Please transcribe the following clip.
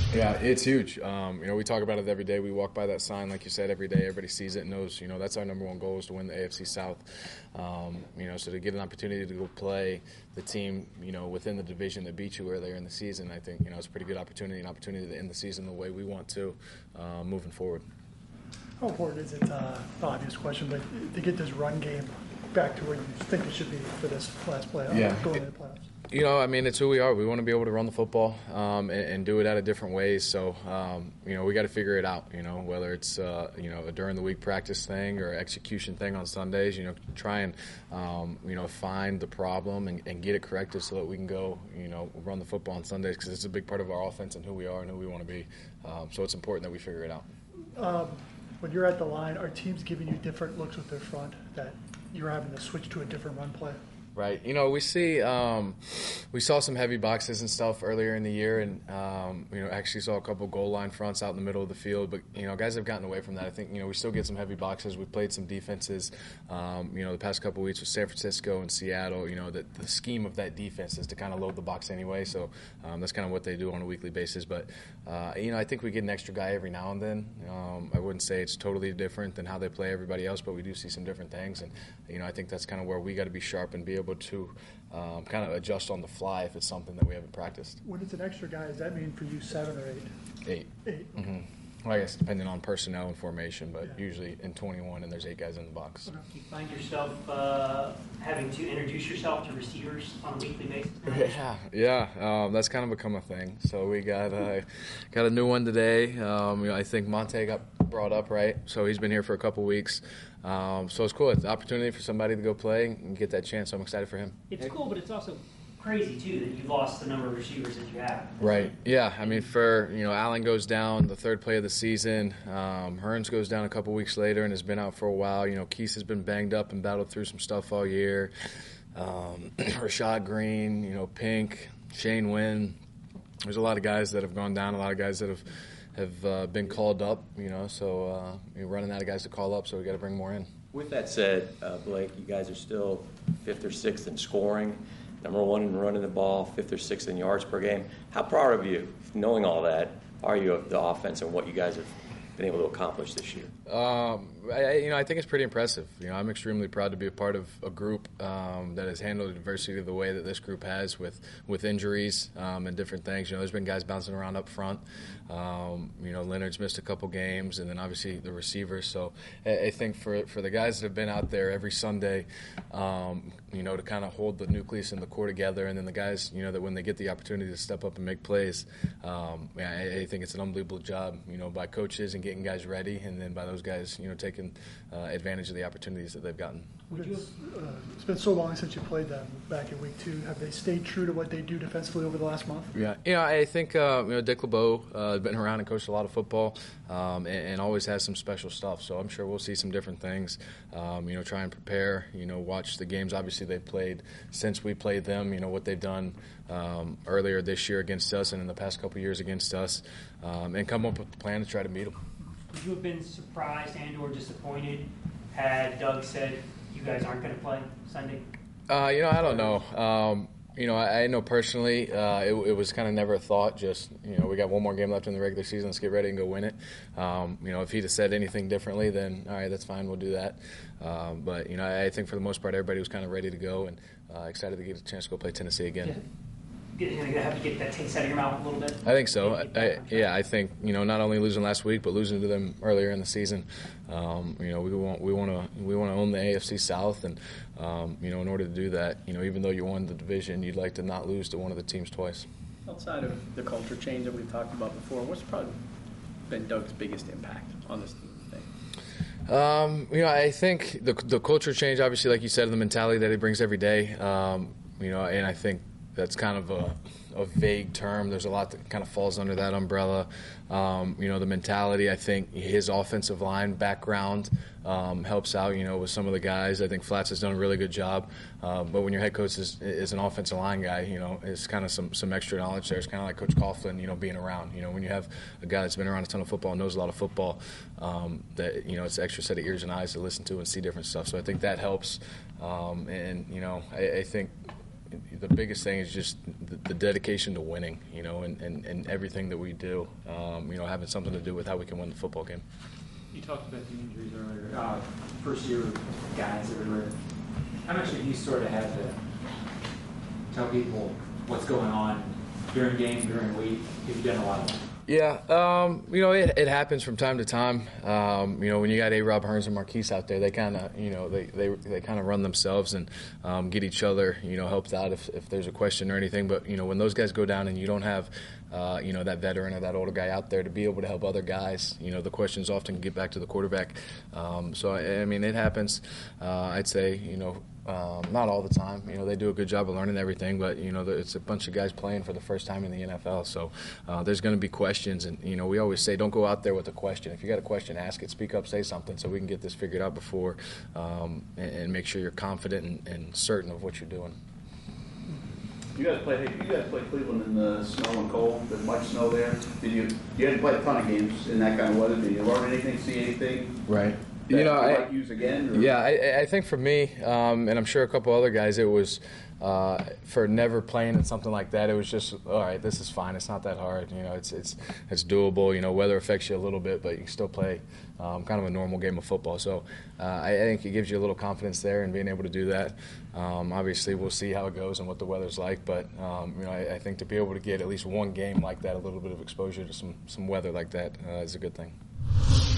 Yeah, it's huge. We talk about it every day. We walk by that sign, like you said, every day. Everybody sees it and knows, that's our number one goal is to win the AFC South. So to get an opportunity to go play the team, within the division that beat you earlier in the season, I think, it's a pretty good opportunity, an opportunity to end the season the way we want to moving forward. How important is it, the obvious question, but to get this run game back to where you think it should be for this last playoff, going into the playoffs? It's who we are. We want to be able to run the football and do it out of different ways. So, we got to figure it out, whether it's, a during the week practice thing or execution thing on Sundays, try and, find the problem and get it corrected so that we can go, run the football on Sundays because it's a big part of our offense and who we are and who we want to be. So it's important that we figure it out. When you're at the line, are teams giving you different looks with their front that you're having to switch to a different run play? Right. We saw some heavy boxes and stuff earlier in the year and, actually saw a couple goal line fronts out in the middle of the field. But, guys have gotten away from that. I think, we still get some heavy boxes. We played some defenses, the past couple of weeks with San Francisco and Seattle. The scheme of that defense is to kind of load the box anyway. So that's kind of what they do on a weekly basis. But, I think we get an extra guy every now and then. I wouldn't say it's totally different than how they play everybody else, but we do see some different things. And, I think that's kind of where we got to be sharp and be able to kind of adjust on the fly if it's something that we haven't practiced. When it's an extra guy, does that mean for you 7 or 8? 8. Mm-hmm. Well, I guess depending on personnel and formation, but usually in 21 and there's 8 guys in the box. Okay. Do you find yourself having to introduce yourself to receivers on a weekly basis? Yeah. That's kind of become a thing. So we got a new one today. I think Monte got brought up, right? So he's been here for a couple weeks. So it's cool. It's an opportunity for somebody to go play and get that chance. So I'm excited for him. It's cool, but it's also crazy too that you lost the number of receivers that you have. Right. Yeah. Allen goes down the third play of the season. Hearns goes down a couple weeks later and has been out for a while. Keith has been banged up and battled through some stuff all year. Rashad Green, Pink, Shane Wynn. There's a lot of guys that have gone down. A lot of guys that have been called up. So you're running out of guys to call up. So we got to bring more in. With that said, Blake, you guys are still 5th or 6th in scoring. Number 1 in running the ball, 5th or 6th in yards per game. How proud of you, knowing all that, are you of the offense and what you guys have been able to accomplish this year? I think it's pretty impressive. I'm extremely proud to be a part of a group that has handled adversity the way that this group has with injuries and different things. There's been guys bouncing around up front. Leonard's missed a couple games, and then obviously the receivers. So I think for the guys that have been out there every Sunday, to kind of hold the nucleus and the core together, and then the guys, that when they get the opportunity to step up and make plays, I think it's an unbelievable job, by coaches and getting guys ready, and then by those guys, taking advantage of the opportunities that they've gotten. It's been so long since you played them back in week 2. Have they stayed true to what they do defensively over the last month? Yeah, I think Dick LeBeau has been around and coached a lot of football and always has some special stuff. So I'm sure we'll see some different things. Try and prepare. Watch the games. Obviously, they've played since we played them. What they've done earlier this year against us and in the past couple of years against us, and come up with a plan to try to beat them. Would you have been surprised and or disappointed had Doug said you guys aren't going to play Sunday? I don't know. I know personally it was kind of never a thought. Just, we got one more game left in the regular season. Let's get ready and go win it. If he'd have said anything differently, then all right, that's fine. We'll do that. But I think for the most part, everybody was kind of ready to go and excited to get a chance to go play Tennessee again. Have to get that taste out of your mouth a little bit? I think so. I think not only losing last week, but losing to them earlier in the season. We want to own the AFC South, and in order to do that, even though you won the division, you'd like to not lose to one of the teams twice. Outside of the culture change that we've talked about before, what's probably been Doug's biggest impact on this team? I think the culture change, obviously, like you said, the mentality that he brings every day. And I think that's kind of a vague term. There's a lot that kind of falls under that umbrella. The mentality, I think his offensive line background helps out, with some of the guys. I think Flats has done a really good job. But when your head coach is an offensive line guy, it's kind of some extra knowledge there. It's kind of like Coach Coughlin, being around. When you have a guy that's been around a ton of football, knows a lot of football, that, it's an extra set of ears and eyes to listen to and see different stuff. So I think that helps. I think the biggest thing is just the dedication to winning, you know, and everything that we do, you know, having something to do with how we can win the football game. You talked about the injuries earlier. First-year guys that were. How much have you sort of had to tell people what's going on during games, during the week? Have you done a lot of that? Yeah, you know, it happens from time to time. You know, when you got A-Rob, Hearns, and Marquise out there, they kind of, you know, they kind of run themselves and get each other, you know, helped out if there's a question or anything. But, you know, when those guys go down and you don't have, you know, that veteran or that older guy out there to be able to help other guys, you know, the questions often get back to the quarterback. So, I mean, it happens. I'd say, you know, not all the time. You know, they do a good job of learning everything, but, you know, it's a bunch of guys playing for the first time in the NFL. So there's going to be questions. And, you know, we always say don't go out there with a question. If you got a question, ask it, speak up, say something so we can get this figured out before and make sure you're confident and certain of what you're doing. You guys played Cleveland in the snow and cold. There's much snow there. You hadn't played a ton of games in that kind of weather. Did you learn anything, see anything? Right. That You know, you might use again? Or? Yeah, I think for me, and I'm sure a couple other guys, it was for never playing in something like that. It was just, all right, this is fine. It's not that hard. You know, it's doable. You know, weather affects you a little bit, but you can still play kind of a normal game of football. So I think it gives you a little confidence there in being able to do that. Obviously, we'll see how it goes and what the weather's like, but you know, I think to be able to get at least one game like that, a little bit of exposure to some weather like that is a good thing.